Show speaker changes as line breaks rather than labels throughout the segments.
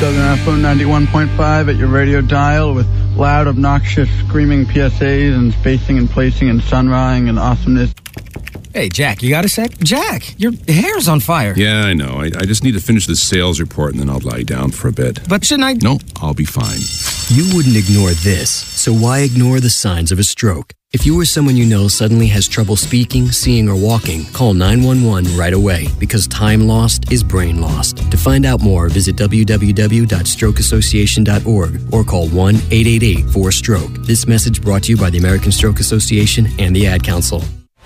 Southern FM 91.5 at your radio dial with loud, obnoxious, screaming PSAs and spacing and placing and sunrising and awesomeness.
Hey, Jack, you got a sec? Jack, your hair's on fire.
Yeah, I know. I just need to finish this sales report and then I'll lie down for a bit.
But shouldn't I?
No, I'll be fine.
You wouldn't ignore this, so why ignore the signs of a stroke? If you or someone you know suddenly has trouble speaking, seeing, or walking, call 911 right away, because time lost is brain lost. To find out more, visit www.strokeassociation.org or call 1-888-4-STROKE. This message brought to you by the American Stroke Association and the Ad Council.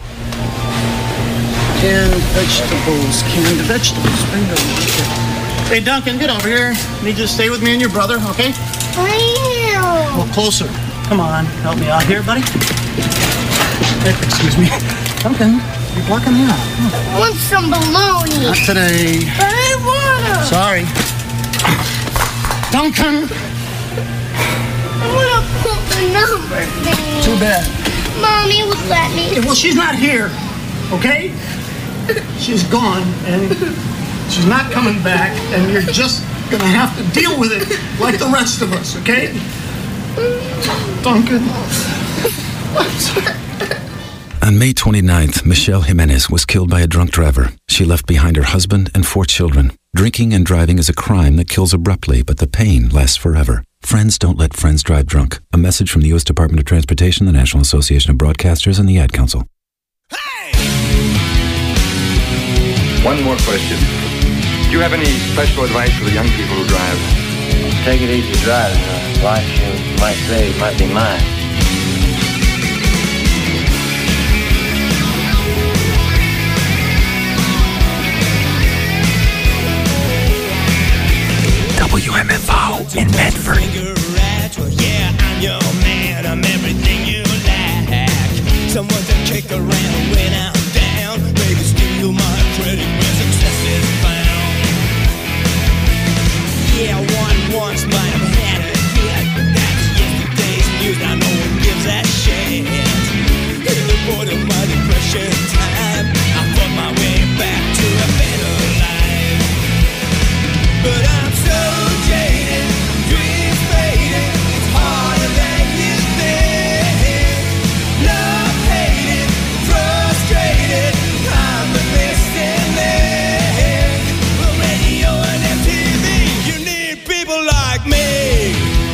Canned vegetables. Bring them. Hey, Duncan, get over here. Need you to stay with me and your brother, okay? Well, closer. Come on, help me out here, buddy. Excuse me. Duncan, you're blocking me out.
I want some bologna.
Not today.
But I want to.
Sorry. Duncan!
I want to put the number thing.
Too bad.
Mommy would let me.
Well, she's not here, okay? She's gone, and she's not coming back, and you're just gonna have to deal with it like the rest of us, okay? Duncan.
On May 29th, Michelle Jimenez was killed by a drunk driver. She left behind her husband and 4 children. Drinking and driving is a crime that kills abruptly, but the pain lasts forever. Friends don't let friends drive drunk. A message from the U.S. Department of Transportation, the National Association of Broadcasters, and the Ad Council.
One more question. Do you have any special advice for the young people who drive?
Take it easy driving. Life you might save might be mine.
WMFO in Medford.
Yeah, I'm your man. I'm everything you lack. Someone to kick around when I'm down. Baby, steal my credit where success is found. Yeah, I won once, but I've had it yet. That's yesterday's news. Now no one gives a shit. In the border of my depression time, I fought my way back to a better life. But I'm so jaded, dreams faded. It's harder than you think. Love hated, frustrated. I'm the missing link. For radio and MTV, you need people like me.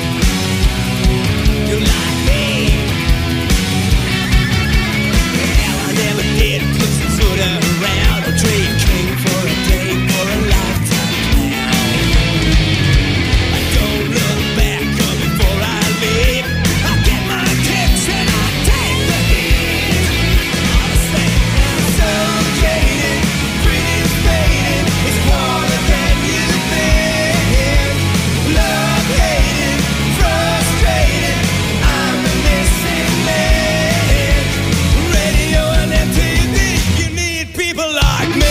You like me. Hell, I never did push the foot around. A trade king for a day, for a lifetime now. I don't look back up before I leave. I get my kicks and I take the heat. Honestly, I'm so jaded, dreams faded. It's harder than you think. Love hated, frustrated. I'm the missing link. Radio and MTV, you need people like me.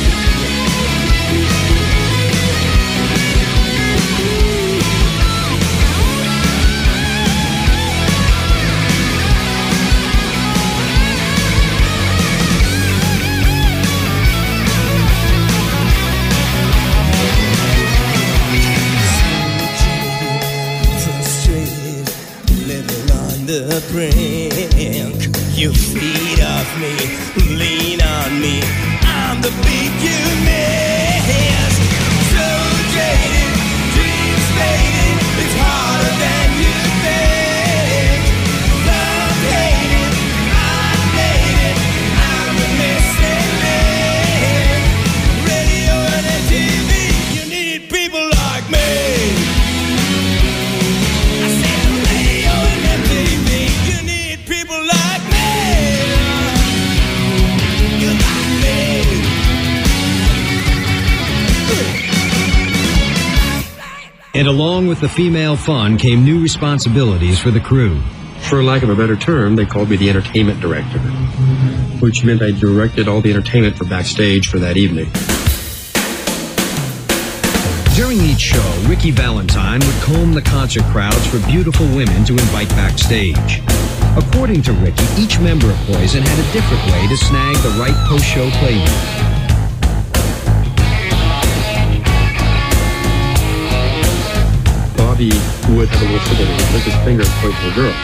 Frustrated, living on the brink. You feed off me, lean on me. I'm the beat you miss. So jaded, dreams faded. It's harder than you think. Love hated, I made it. I'm the missing link. Radio and MTV, you need people like me. I said radio and MTV, you need people like me. You like me.
And along with the female fun came new responsibilities for the crew.
For lack of a better term, they called me the entertainment director, which meant I directed all the entertainment for backstage for that evening.
During each show, Ricky Valentine would comb the concert crowds for beautiful women to invite backstage. According to Ricky, each member of Poison had a different way to snag the right post-show playlist.
Bobby would have a little trouble. He would lift his finger and point to the girl.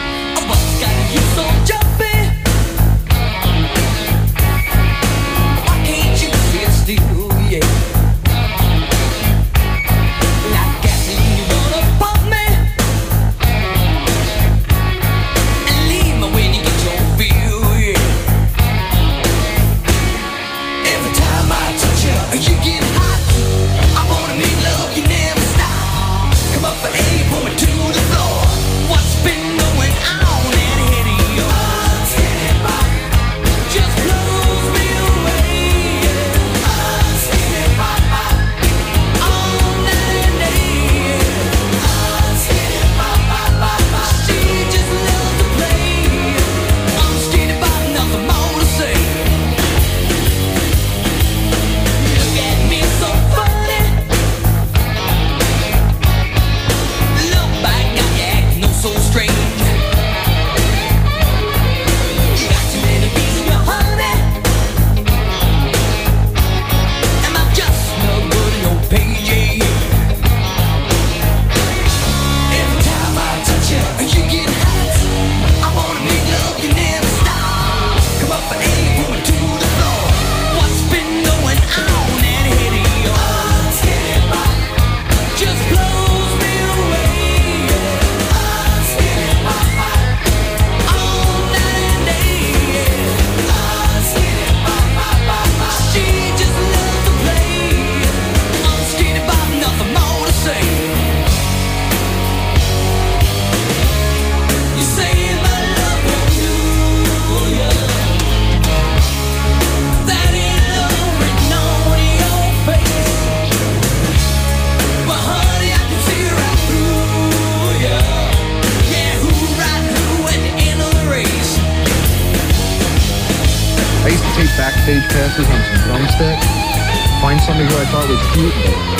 Backstage passes on some drumstick. Find somebody who I thought was cute,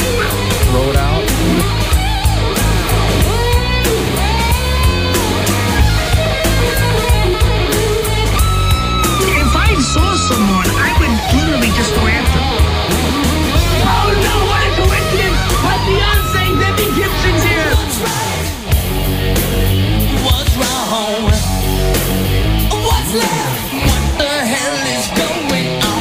throw it out.
If I saw someone, I would literally just go after them. Oh no, what a coincidence! My fiance, Debbie Gibson's here! What's wrong? What's left? What the hell is going on?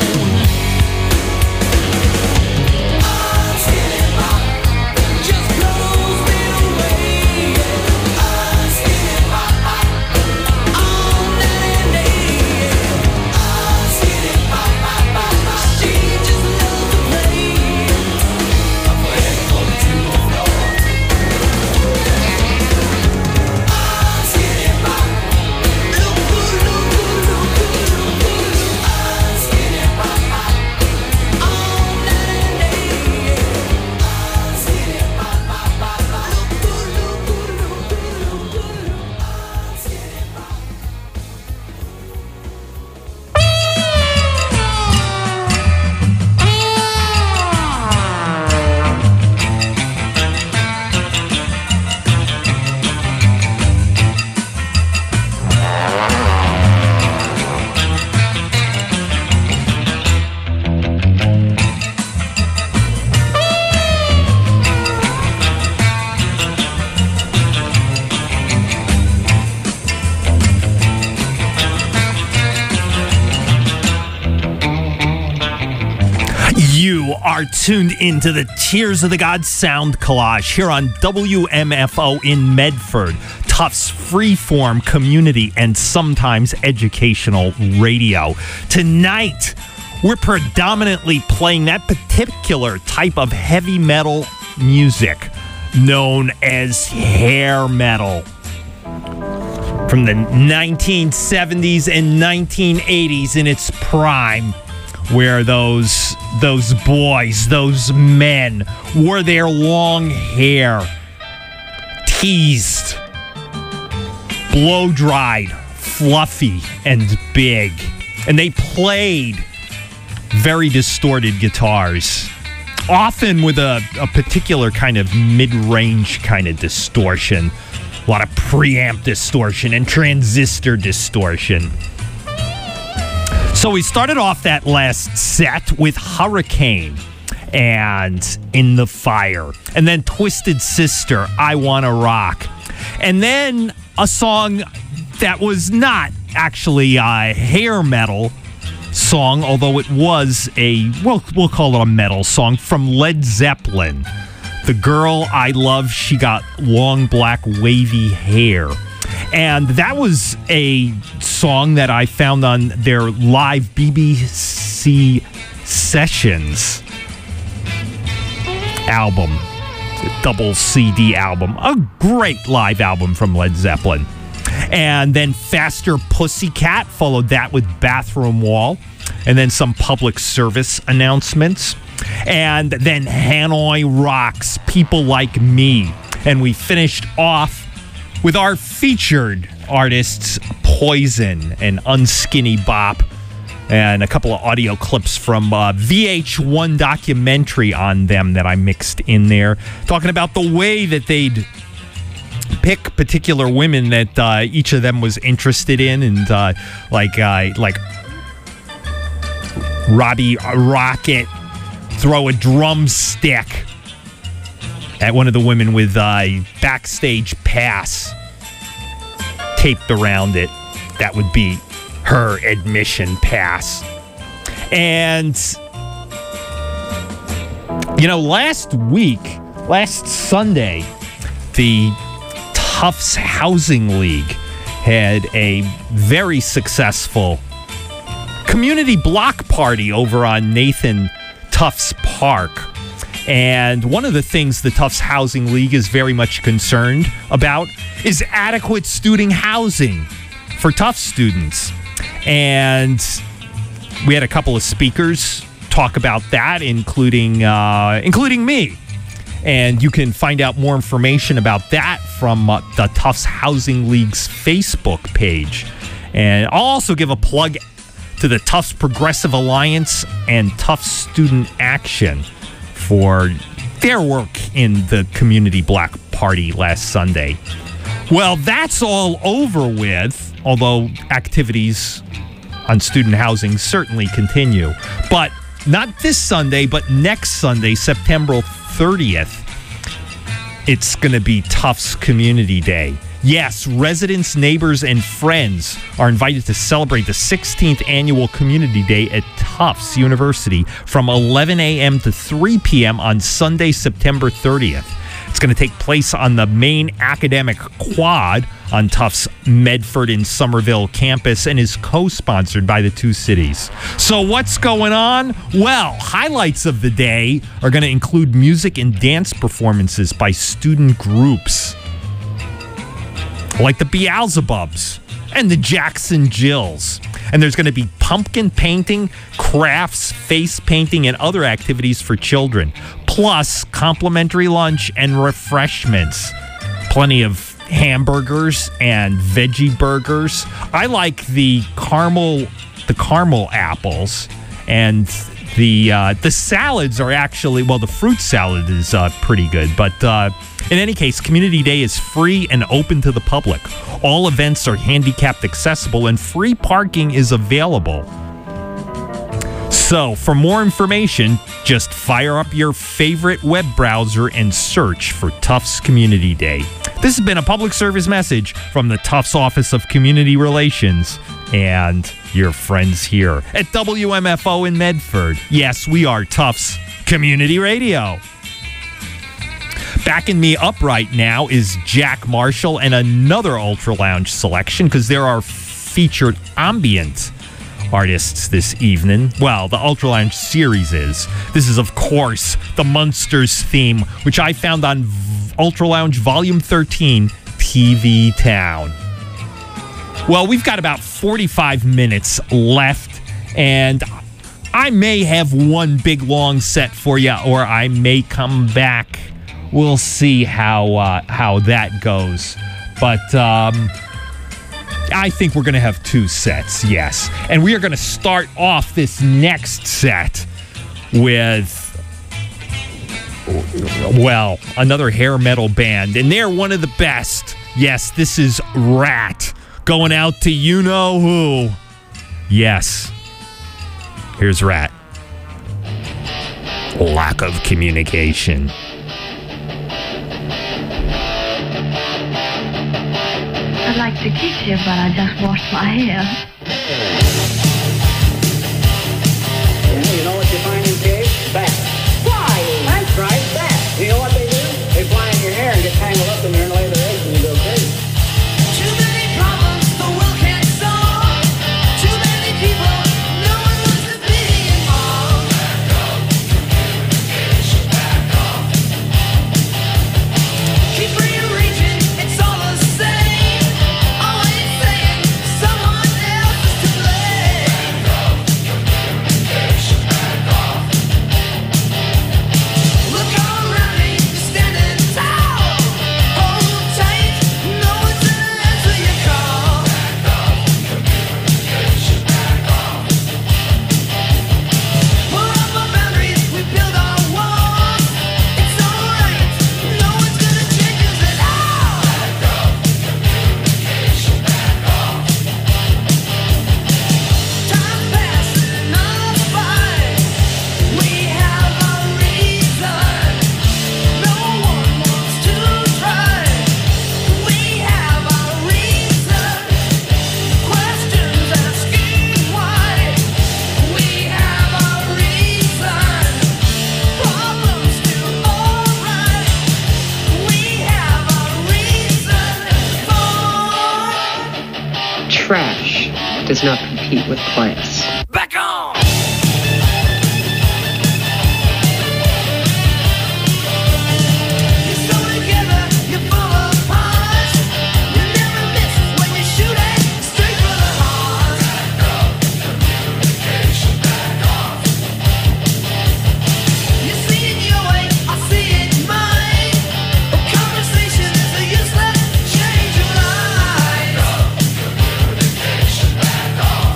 Just blows me away. All night and day. She just loves to play. I'm ready for the two more.
You are tuned into the Tears of the Gods sound collage here on WMFO in Medford, Tufts freeform community and sometimes educational radio. Tonight, we're predominantly playing that particular type of heavy metal music known as hair metal. From the 1970s and 1980s in its prime, where those boys, those men wore their long hair teased, blow-dried, fluffy, and big. And they played very distorted guitars, often with a particular kind of mid-range kind of distortion. A lot of preamp distortion and transistor distortion. So we started off that last set with Hurricane, and In the Fire. And then Twisted Sister, I Wanna Rock. And then a song that was not actually a hair metal song, although it was we'll call it a metal song, from Led Zeppelin. The Girl I Love, She Got Long Black Wavy Hair. And that was a song that I found on their live BBC Sessions album, double CD album. A great live album from Led Zeppelin. And then Faster Pussycat followed that with Bathroom Wall. And then some public service announcements. And then Hanoi Rocks, People Like Me. And we finished off with our featured artists, Poison and Unskinny Bop, and a couple of audio clips from VH1 documentary on them that I mixed in there, talking about the way that they'd pick particular women that each of them was interested in, and like Robbie Rocket throw a drumstick at one of the women with a backstage pass taped around it. That would be her admission pass. And, last Sunday, the Tufts Housing League had a very successful community block party over on Nathan Tufts Park. And one of the things the Tufts Housing League is very much concerned about is adequate student housing for Tufts students. And we had a couple of speakers talk about that, including me. And you can find out more information about that from the Tufts Housing League's Facebook page. And I'll also give a plug to the Tufts Progressive Alliance and Tufts Student Action for their work in the community block party last Sunday. Well, that's all over with, although activities on student housing certainly continue. But not this Sunday, but next Sunday, September 30th, it's going to be Tufts Community Day. Yes, residents, neighbors, and friends are invited to celebrate the 16th Annual Community Day at Tufts University from 11 a.m. to 3 p.m. on Sunday, September 30th. It's going to take place on the main academic quad on Tufts Medford and Somerville campus and is co-sponsored by the two cities. So what's going on? Well, highlights of the day are going to include music and dance performances by student groups like the Beelzebubs and the Jackson Jills. And there's going to be pumpkin painting, crafts, face painting, and other activities for children. Plus, complimentary lunch and refreshments. Plenty of hamburgers and veggie burgers. I like the caramel apples, and the salads are actually, well, the fruit salad is pretty good. But in any case, Community Day is free and open to the public. All events are handicapped accessible, and free parking is available. So, for more information, just fire up your favorite web browser and search for Tufts Community Day. This has been a public service message from the Tufts Office of Community Relations and your friends here at WMFO in Medford. Yes, we are Tufts Community Radio. Backing me up right now is Jack Marshall and another Ultra Lounge selection, because there are featured ambient artists this evening. Well, the Ultra Lounge series is. This is, of course, the Munsters theme, which I found on Ultra Lounge Volume 13, TV Town. Well, we've got about 45 minutes left, and I may have one big long set for you, or I may come back. We'll see how that goes. But I think we're going to have two sets, yes. And we are going to start off this next set with, well, another hair metal band. And they're one of the best. Yes, this is Rat. Going out to you-know-who. Yes. Here's Rat. lack of communication.
I'd like to kiss you, but I just washed my hair.
You know what you find in caves? Bats. Why? That's right, bats. You know what they do? They fly in your hair and get tangled up in there and lay their eggs and you go crazy.
Too many problems the world can't solve. Too many people, no one wants to be involved. Back off, communication, back off. Keep rearranging, it's all the same. Always saying someone else is to blame. Back off, communication, back off. Look all around me, you're standing tall. Hold tight, no one's gonna answer your call. Back off, communication, back off. Pull up our boundaries, we build our walls. It's alright, no one's gonna change us at all. Back off, communication, back off. Time passing us by. We have a reason. No one wants to try. We have a reason. Questions asking why. We have a reason. Problems still alright. We have a reason for
Trash does not compete with class.
back on. You're so together, you're full of heart. You never miss when you shoot it straight for the heart. Back off, communication, back off. You see it your way, I see it mine. A conversation is a useless change of mind. Back off, communication, back off.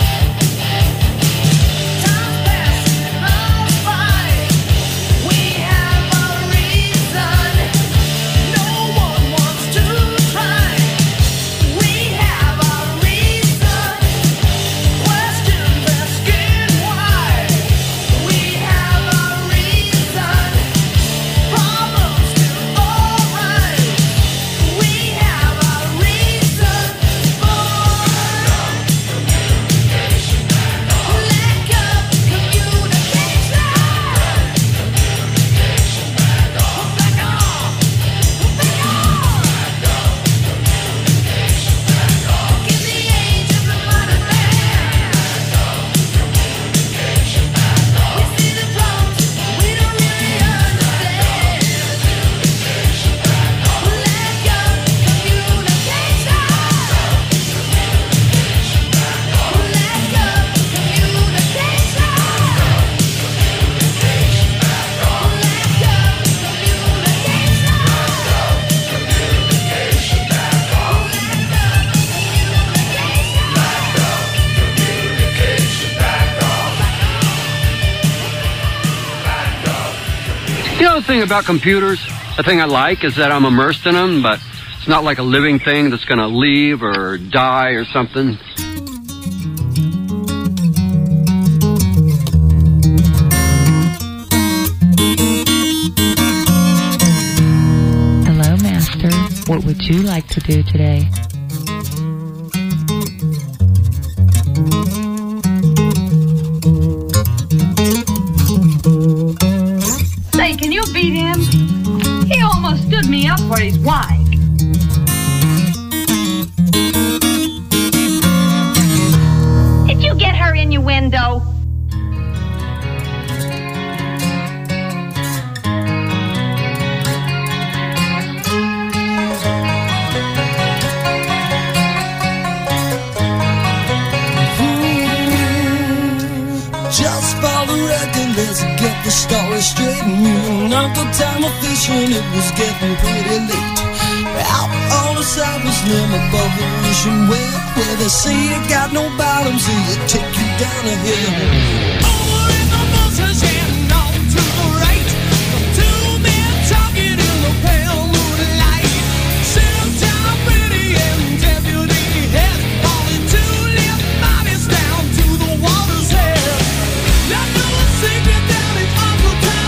Time's passing us by. We have a reason. No one wants to try. We have a reason. Questions asking why. We have a reason. Problems still alright. We have a reason for communication. Lack of communication. Back off. Back off. In the age of the modern man. We see the problems we don't really understand. Lack of communication.
You know the thing about computers? The thing I like is that I'm immersed in them, but it's not like a living thing that's going to leave or die or something.
Hello, Master. What would you like to do today?
Say, can you beat him? He almost stood me up for his wife. Did you get her innuendo?
Just for the record, let's get the story straight. Uncle Tom was fishing, it was getting pretty late. Out on the Cypress Rim above the ocean well, where they say you got no bottom, so you take you down a hill. Over in the bushes and on to the right, two men talking in the pale moonlight. Sit down, pretty and deputy head, hauling two limp bodies down to the water's edge. Not no secret down in Uncle Tom.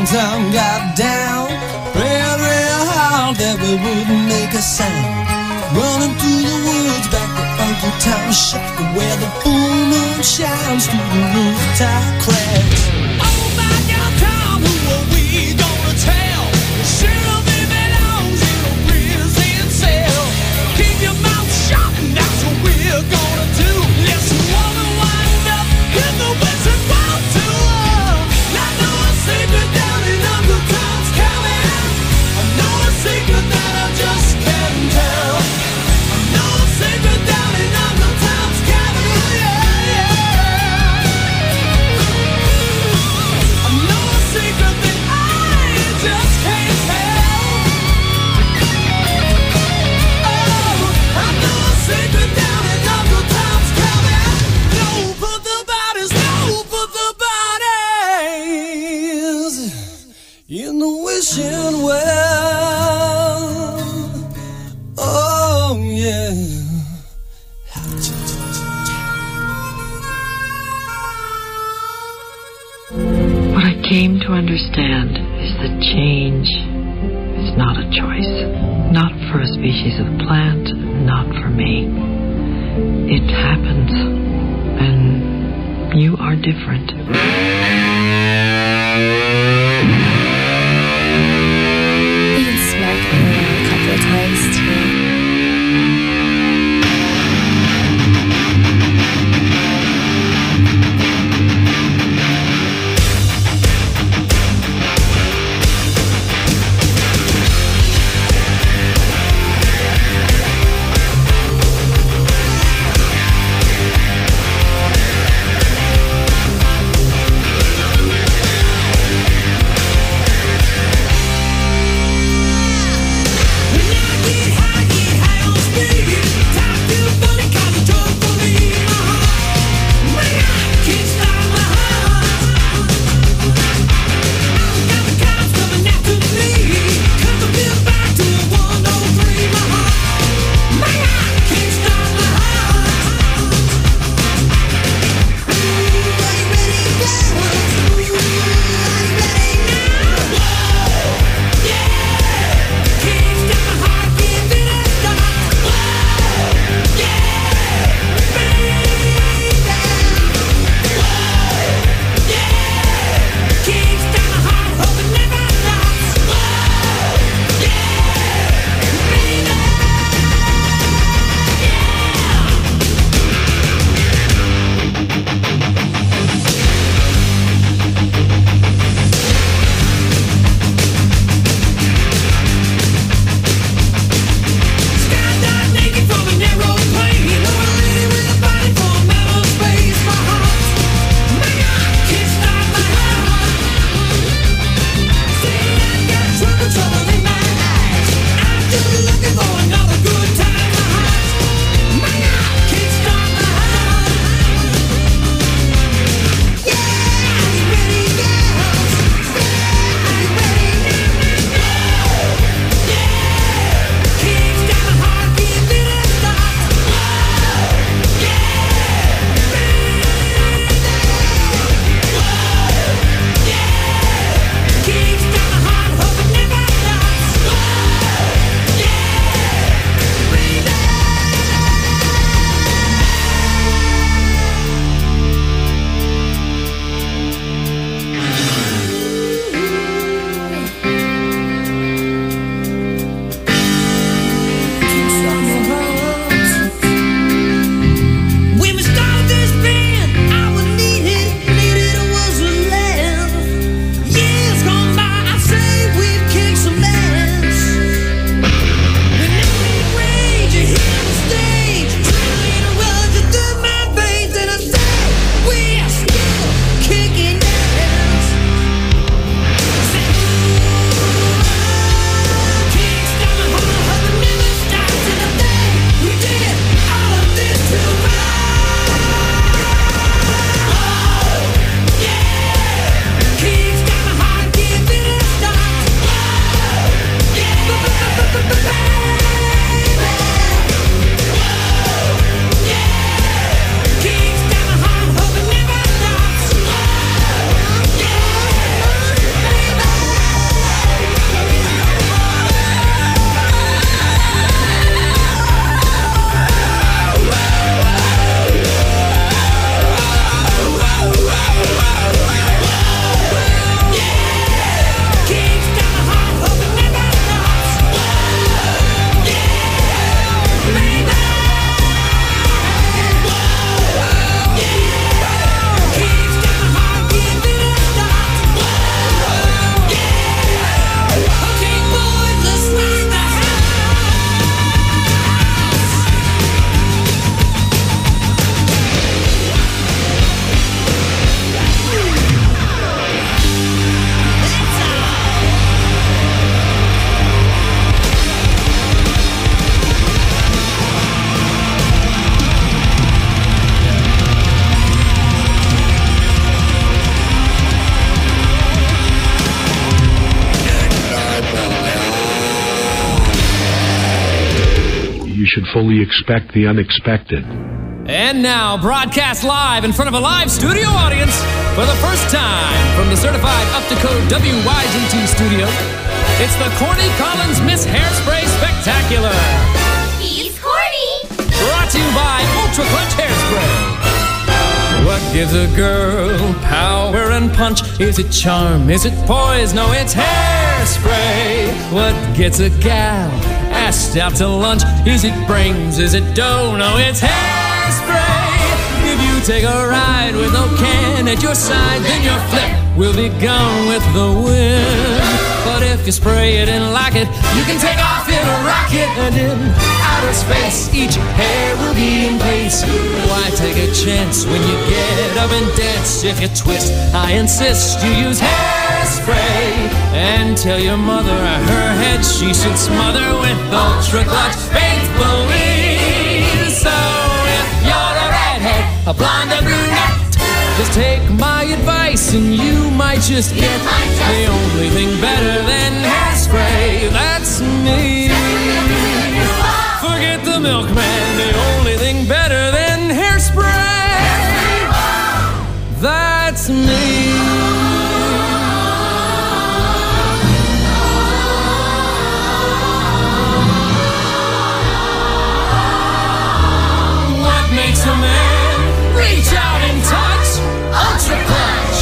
time got down, prayed real hard that we wouldn't make a sound. Running through the woods back to Uncle Tom's shop, where the full moon shines through the rooftop cracks. Oh my God, Tom, who are we gonna tell? Shelby belongs in a prison cell. Keep your mouth shut, and that's what we're gonna do. Let's wanna wind up in the Western Wild Tour. I know a secret down in Uncle Tom's cabin. I know a secret that I just can't tell. I know a secret down in Uncle Tom's cabin. Yeah, yeah. I know a secret that I just can't tell. Oh, I know a secret down in Uncle Tom's cabin. No, put the bodies, no, put the bodies in the wishing well. Oh, yeah.
What I came to understand is that change is not a choice. Not for a species of plant, not for me. It happens, and you are different.
He had smacked me around a couple of times too.
should fully expect the unexpected.
And now, broadcast live in front of a live studio audience for the first time from the certified up-to-code WYGT studio, it's the Corny Collins Miss Hairspray Spectacular.
He's corny.
Brought to you by Ultra Clutch Hairspray. What gives a girl power and punch? Is it charm? Is it poise? No, it's hairspray. What gets a gal asked out to lunch? Is it brains? Is it dough? No, it's hairspray. If you take a ride with no can at your side, then your flip will be gone with the wind. But if you spray it and lock it, you can take off in a rocket. And in outer space, each hair will be in place. Why take a chance when you get up and dance? If you twist, I insist you use hairspray. And tell your mother her head she should smother with Ultra Clutch faithfully. So if you're a redhead, a blonde, a brunette, just take my advice and you might just get the only thing better than hairspray. That's me. Forget the milkman, the only thing better than hairspray. That's me. What makes a man reach out and touch? Ultra Clutch.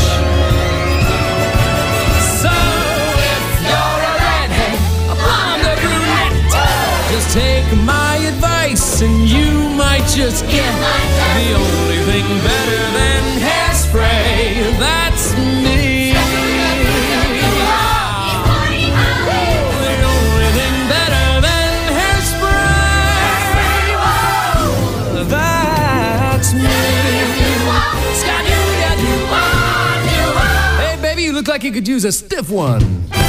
So if you're a redhead, a blonde, a brunette, just take my advice and you might just get the only thing better than hairspray. That's me. The only thing better than hairspray. That's me. Hey, baby, you look like you could use a stiff one.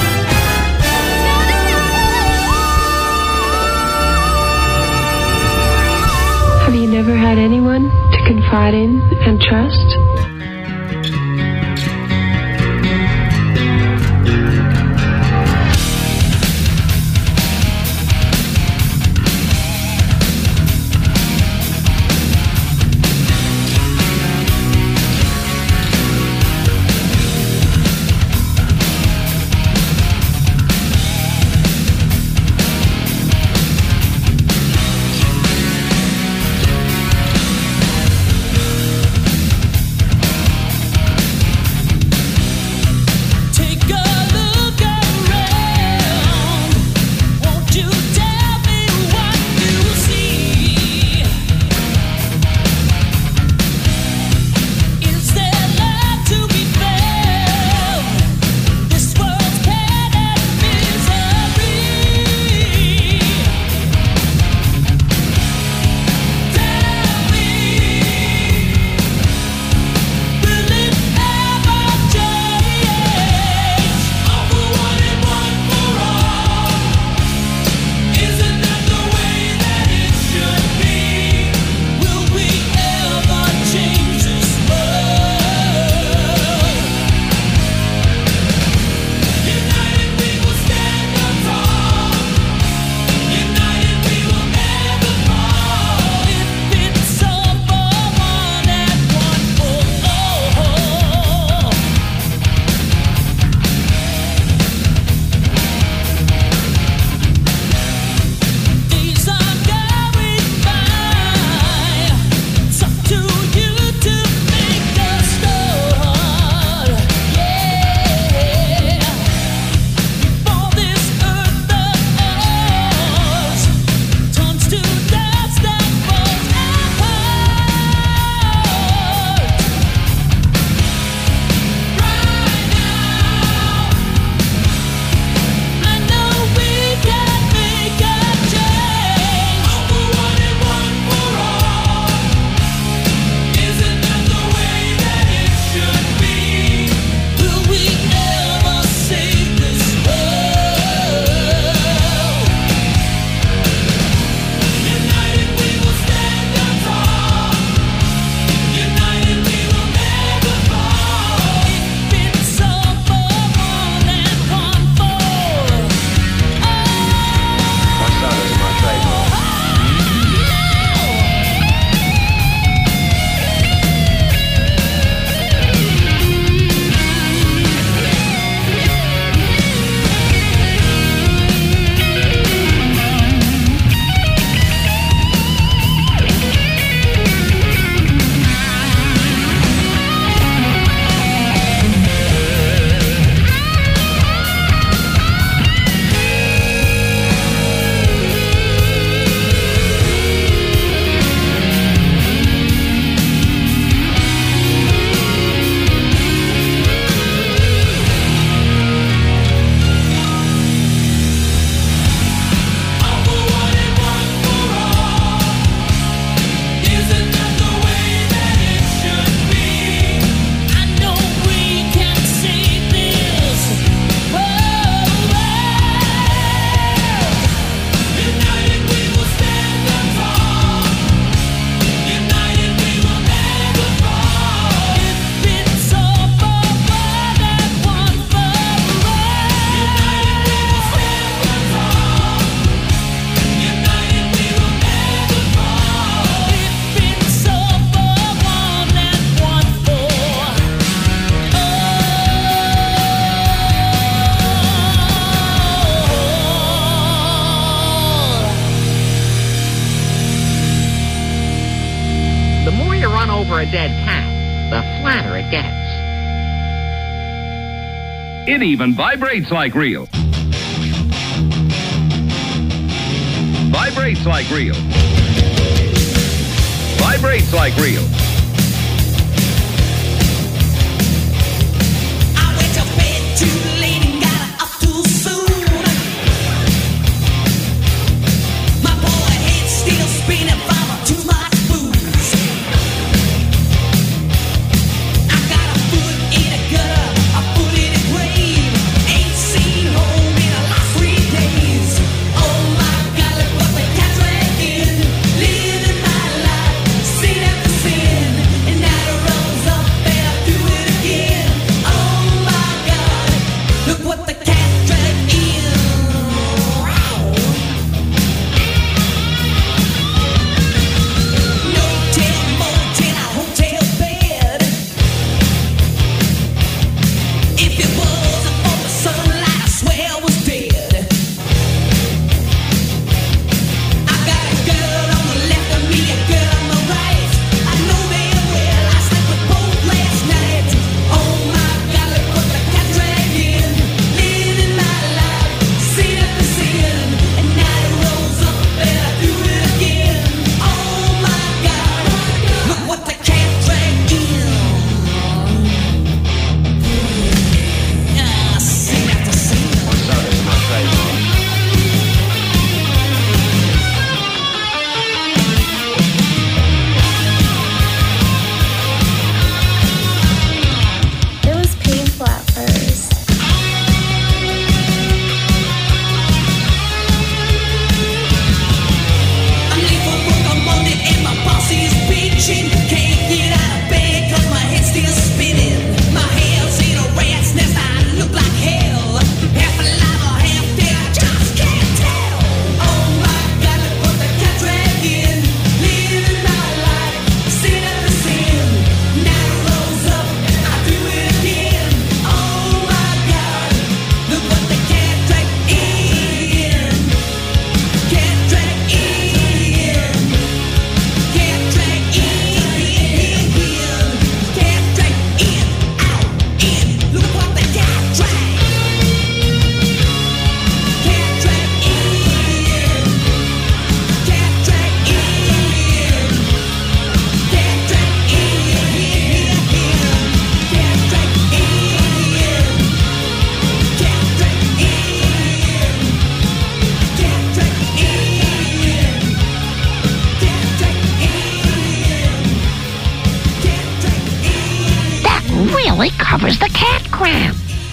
Have you never had anyone to confide in and trust?
over a dead cat, the flatter it gets.
It even vibrates like real. Vibrates like real. Vibrates like real.
I went to bed too late and got up too soon. My poor head's still spinning from too much booze. I got a foot in a gutter, a foot in a grave. Ain't seen home in the last 3 days. Oh my God, look what the cat dragged in. Living my life, sin after sin. And now it rolls up and I do it again. Oh my God, look what the cat dragged in. No tail, motel, a hotel bed. If it wasn't for the sunlight, I swear I was dead. I got a girl on the left of me, a girl on the right. I know damn well I slept with both last night. Oh my God, look what the cat dragged in. Living my life, sin after sin. And now it rolls up and I do it again. Oh my God, look what the cat dragged in. Sin after sin.
It was painful at first.
I'm late for work on Monday and my boss is bitching. Can't get out of bed 'cause my head's still spinning. My hair's in a rat's nest, I look like hell. Half alive or half dead, I just can't tell. Oh my God, look what the cat dragged in. Living my life, sin after sin. Now it rolls up, I do it again. Oh my God, look what the cat dragged in. Cat dragged in. Cat dragged in. Cat dragged in. Out, in. Look what the cat dragged. Cat dragged in. Cat dragged in. Cat dragged in. Cat dragged in. Cat dragged in. Cat dragged in.
That really covers the cat crap.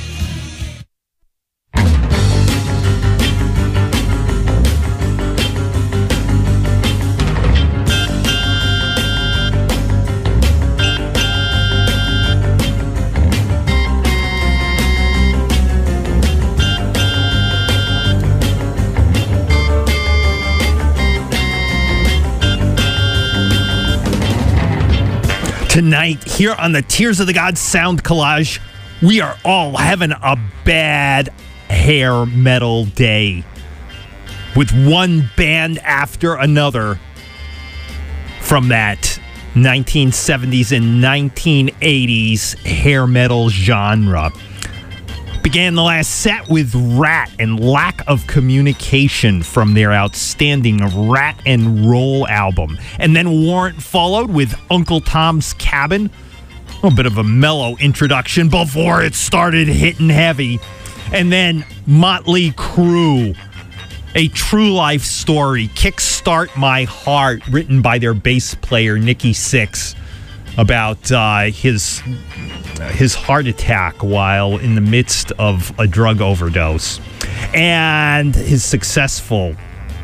Tonight, here on the Tears of the Gods Sound Collage, we are all having a bad hair metal day. With one band after another from that 1970s and 1980s hair metal genre. Began the last set with Rat and Lack of Communication from their outstanding Rat and Roll album. And then Warrant followed with Uncle Tom's Cabin. A bit of a mellow introduction before it started hitting heavy. And then Motley Crue, A True Life Story, Kickstart My Heart, written by their bass player Nikki Sixx, about his heart attack while in the midst of a drug overdose and his successful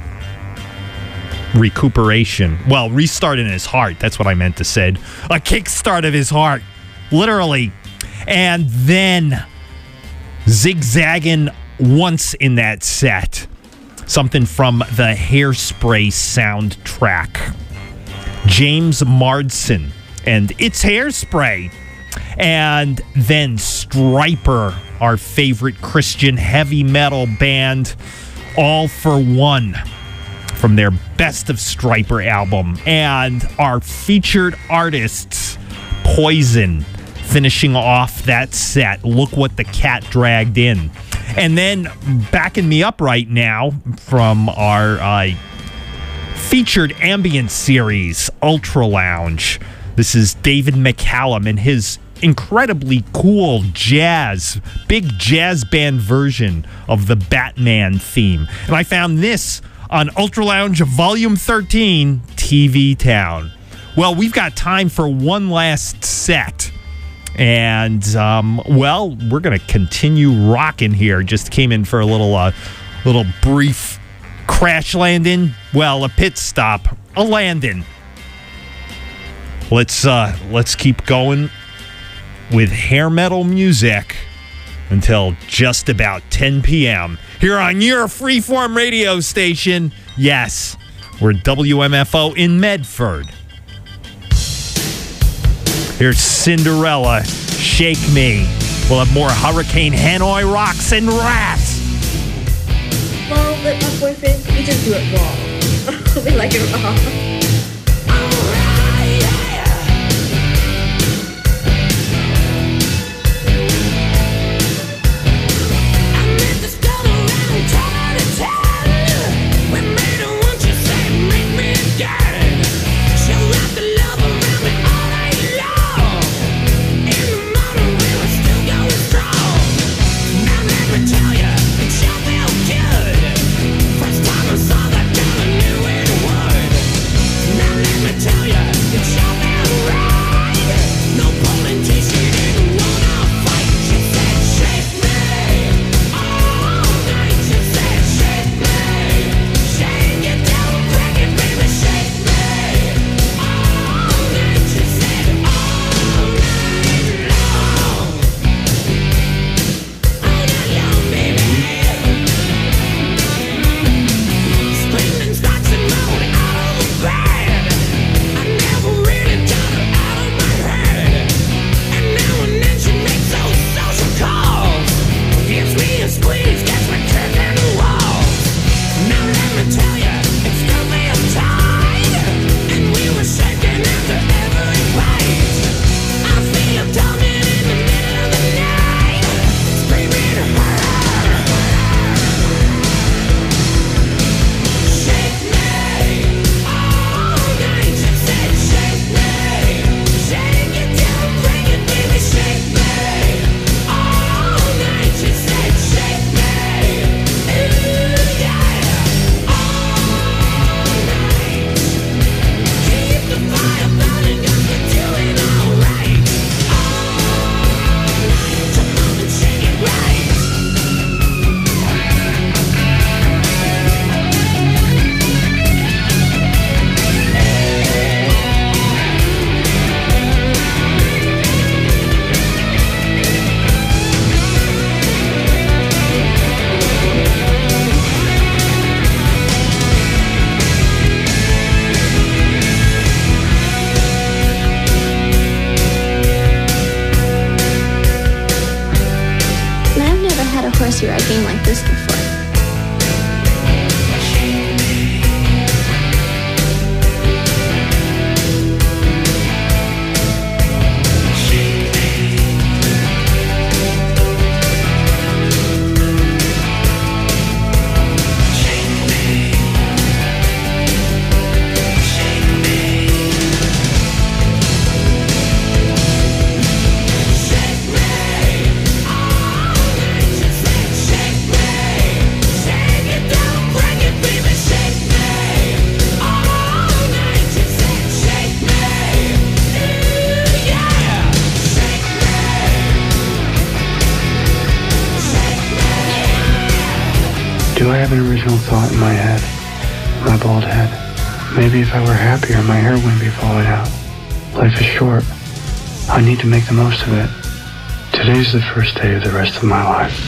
recuperation. Well, restart in his heart. That's what I meant to say. A kickstart of his heart, literally. And then zigzagging once in that set, something from the Hairspray soundtrack. James Marsden and It's Hairspray. And then Stryper, our favorite Christian heavy metal band, All for One, from their Best of Stryper album. And our featured artists, Poison, finishing off that set. Look What the Cat Dragged In. And then backing me up right now from our featured ambient series, Ultra Lounge. This is David McCallum and his incredibly cool big jazz band version of the Batman theme. And I found this on Ultra Lounge Volume 13, TV Town. Well, we've got time for one last set. And, we're going to continue rocking here. Just came in for a little brief crash landing. Well, a pit stop, a landing. Let's keep going with hair metal music until just about 10 p.m. here on your freeform radio station. Yes, we're WMFO in Medford. Here's Cinderella, Shake Me. We'll have more Hurricane Hanoi Rocks and Rats.
Well, but my boyfriend, we just do it raw. We like it raw.
Horsey ride game like this before.
Do I have an original thought in my head, my bald head? Maybe if I were happier, my hair wouldn't be falling out. Life is short. I need to make the most of it. Today's the first day of the rest of my life.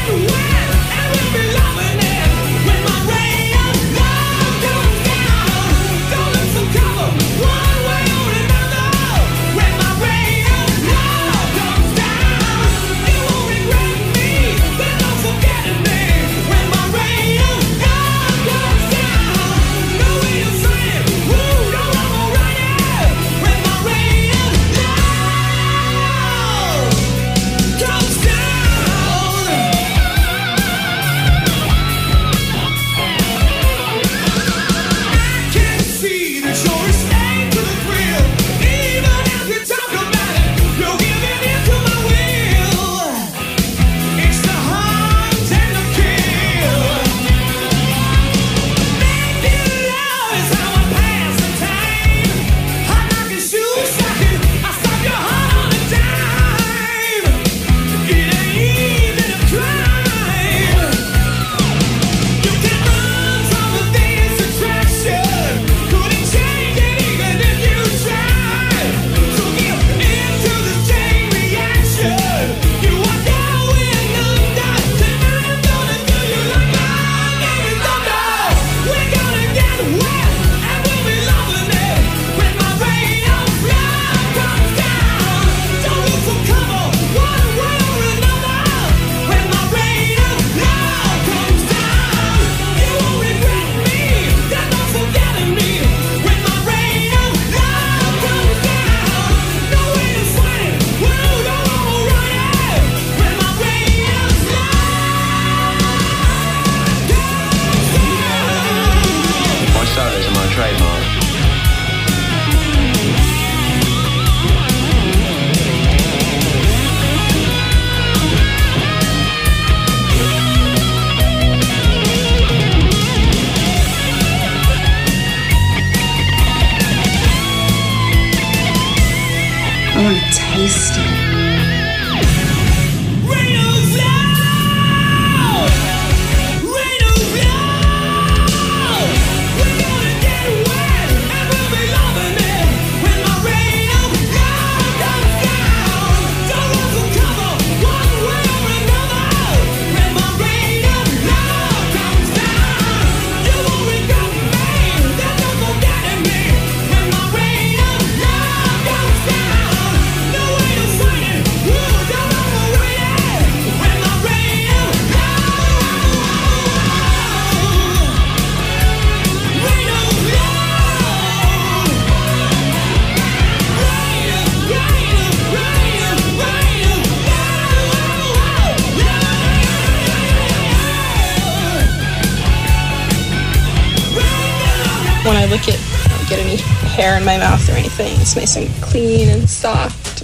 I want to taste it.
When I look at, I don't get any hair in my mouth or anything. It's nice and clean and soft.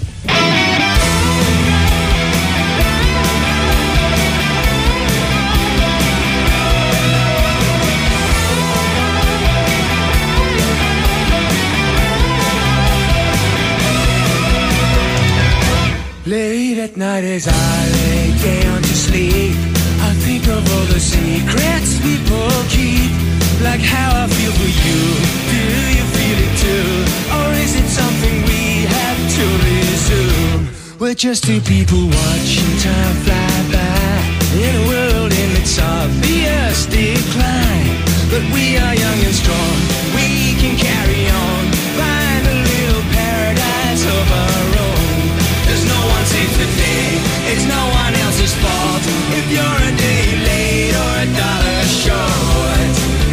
Late at night as I lay down to sleep, I think of all the secrets people keep. Like how I feel for you. Do you feel it too? Or is it something we have to resume? We're just two people watching time fly by in a world in its obvious decline. But we are young and strong, we can carry on, find a little paradise of our own. There's no one safe today, it's no one else's fault if you're a day late or a dollar short.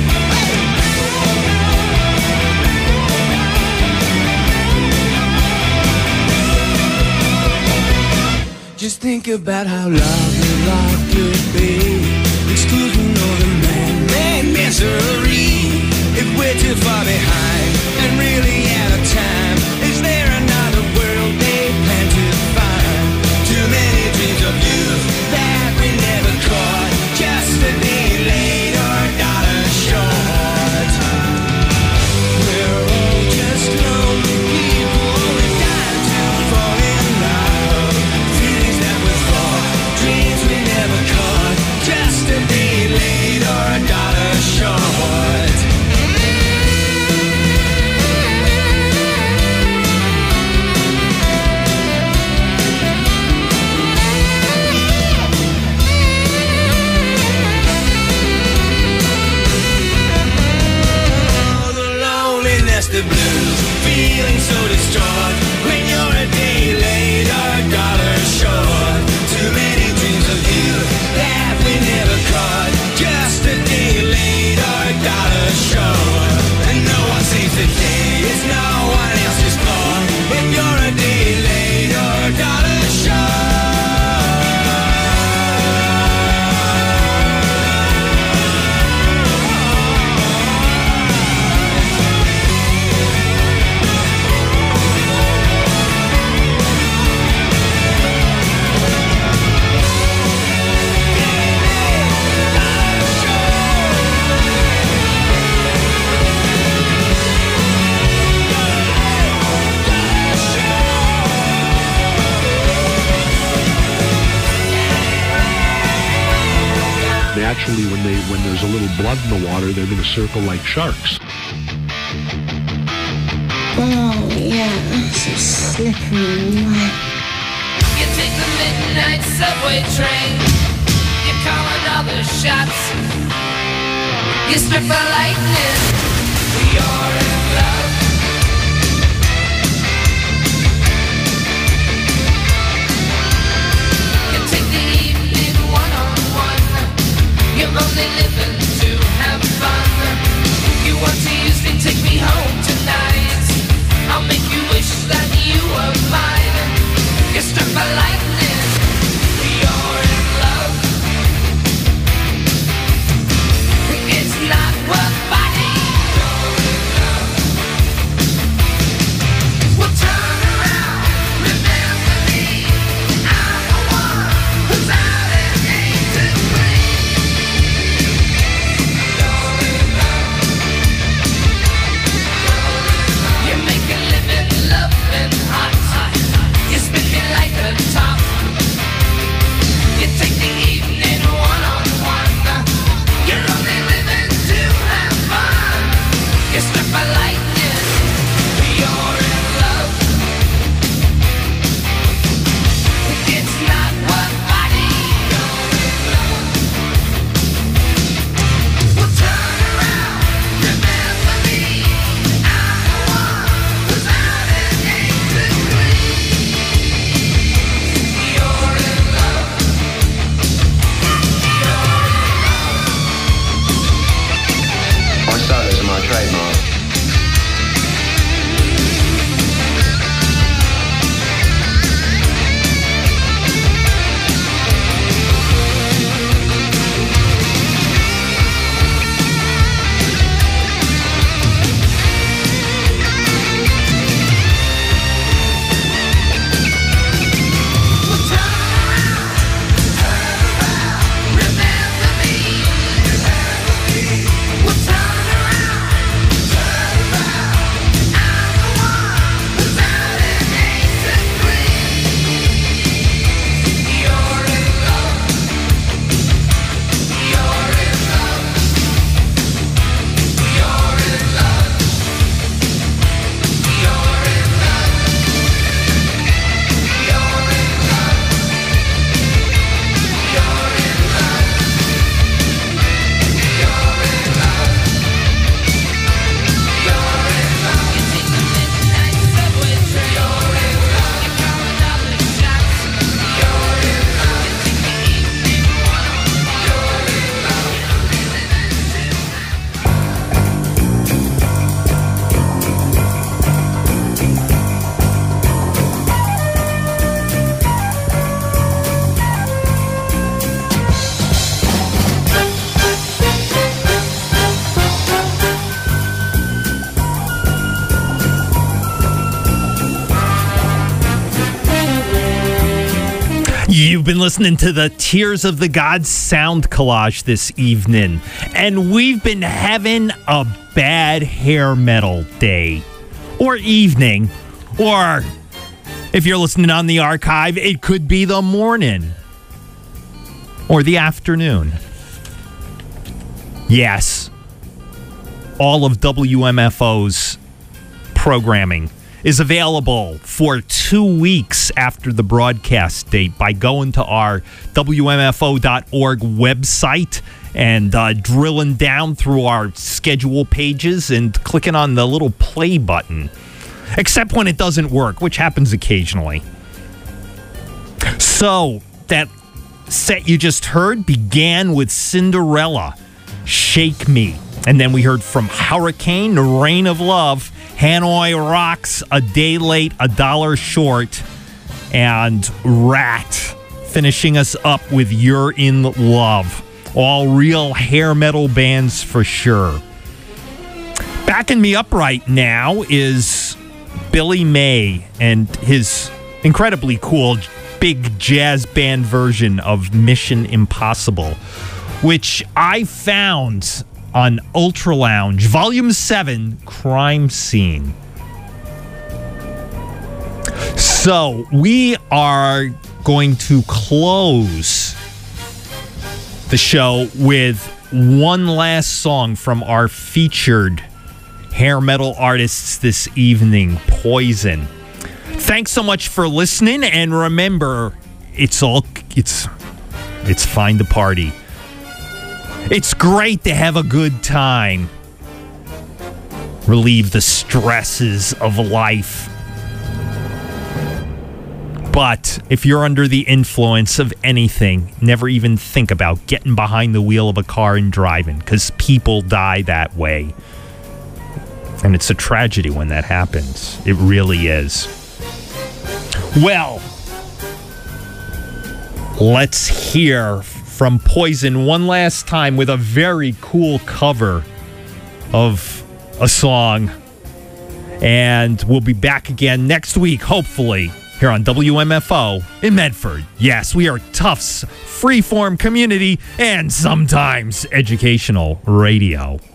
Just think about how lovely life could be, excluding all the man-made misery. If we're too far behind and really out of time, is there another world they plan to find? Too many dreams of youth that we never caught, just a day late or a dollar short. We're all just lonely people, only dying to fall in love. Dreams we never caught,
naturally, when there's a little blood in the water, they're going to circle like sharks.
Oh, yeah, so slippery and wet.
You take the midnight subway train. You call another shots. You strip for lightning. You're in love. You take the evening one-on-one. You're only living to have fun. You want to use me, take me home tonight. I'll make you wish that you were mine. You're struck by lightning. You're in love. It's not worth fighting. You're in love. Well, turn around. Remember me. I'm the one who's out and aimed to bleed. You're in love. You're making living loving hot. You spin me like a top. You take the evening one-on-one. You're only living to have fun. You're struck by lightning. You're in love. It's not worth fighting. You're in love. Well, turn around. Remember me. I'm the one who's out and aimed to bleed. You're in love.
I saw this in my trademark.
Remember me. Well, turn around. I'm the one who's out and aimed to bleed. You're in love. You're in love. You're in love. You're in love. You're in love. You're in love. You're in love. You're in love. You take the midnight subway train. You're in love. You call another shots. You're in love. You take the evening one-on-one. You're in love.
You've been listening to the Tears of the Gods sound collage this evening, and we've been having a bad hair metal day or evening, or if you're listening on the archive, it could be the morning or the afternoon. Yes, all of WMFO's programming is available for 2 weeks after the broadcast date by going to our WMFO.org website and drilling down through our schedule pages and clicking on the little play button. Except when it doesn't work, which happens occasionally. So, that set you just heard began with Cinderella, Shake Me. And then we heard from Hurricane, The Rain of Love, Hanoi Rocks, A Day Late, A Dollar Short, and Rat, finishing us up with You're in Love. All real hair metal bands for sure. Backing me up right now is Billy May and his incredibly cool big jazz band version of Mission Impossible, which I found on Ultra Lounge, Volume 7, Crime Scene. So we are going to close the show with one last song from our featured hair metal artists this evening, Poison. Thanks so much for listening, and remember, it's fine to party. It's great to have a good time. Relieve the stresses of life. But if you're under the influence of anything, never even think about getting behind the wheel of a car and driving, because people die that way. And it's a tragedy when that happens. It really is. Well, let's hear from Poison one last time with a very cool cover of a song. And we'll be back again next week, hopefully, here on WMFO in Medford. Yes, we are Tufts freeform community and sometimes educational radio.